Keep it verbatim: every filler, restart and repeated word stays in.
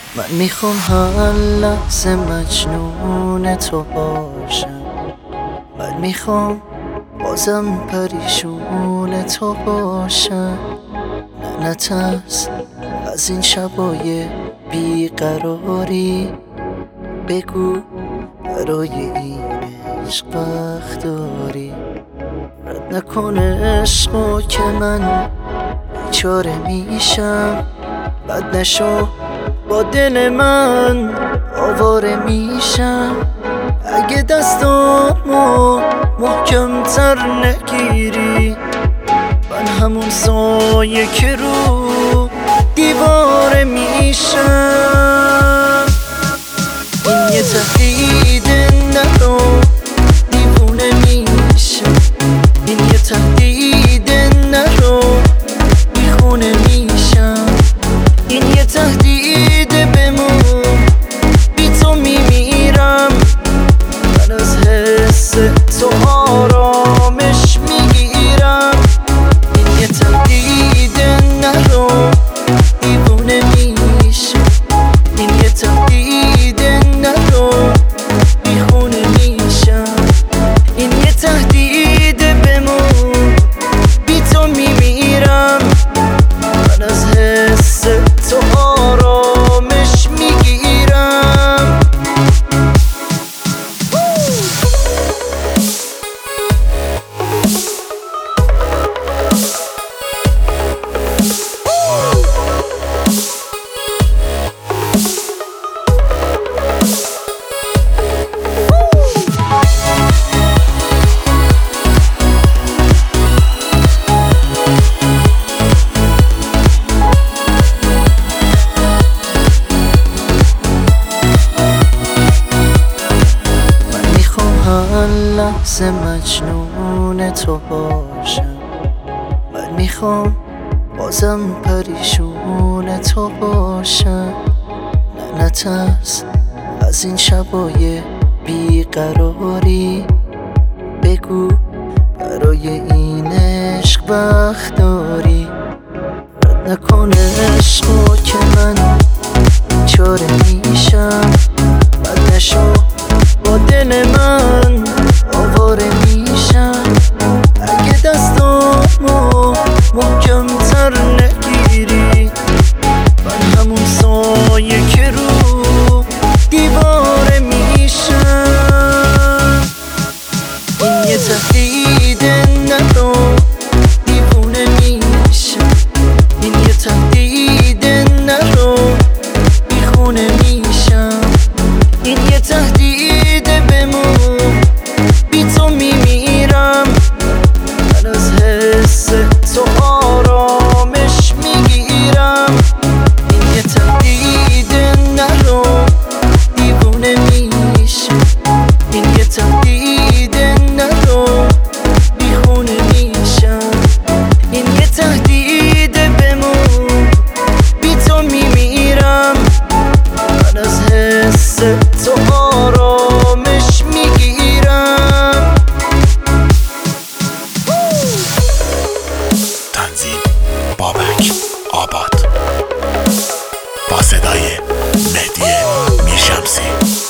من میخوام هر لحظه مجنون تو باشم. من میخوام بازم پریشون تو باشم. نه نترس از این شبای بیقراری، بگو برای این عشق وقت داری. رد نکن عشقو که من بیچاره میشم. بد نشو با دل من آواره میشم. اگه دستامو محکم تر نگیری، من همون سایه که رو دیواره میشم. این یه تهدید نرو، دیوونه میشم. این یه تهدید نرو، بیخونه میشم. این یه تهدید بمون، بی تو میمیرم. من از حس تو آرامش میگیرم. این یه تهدید نرو، دیوونه میشم. این یه تهدید نرو، بیخونه میشم. این یه تهدید بمون، بی تو میمیرم. من از حس تو آرامش میگیرم. هر لحظه مجنون تو باشم. من میخوام بازم پریشون تو باشم. نه نترس از این شبای بیقراری، بگو برای این عشق وقت داری. رد نکن عشقو که من بیچاره میشم. بد نشو با دل من آواره میشم. اگه دستامو محکم تر نگیری، من همون سایه که رو دیواره میشم. این یه تهدید نرو، دیوونه میشم. این یه تهدید نرو، بیخونه میشم. این یه تهدید بمون، بی تو میمیرم. من از حس تو آرامش میگیرم. این یه تهدید نرو، دیوونه میشم. این یه تهدید نرو، بیخونه میشم. این یه تهدید بمون، بی تو میمیرم. من از حس تو آرامش میگیرم. تنظیم بابک آباد با صدای مهدی میرشمسی.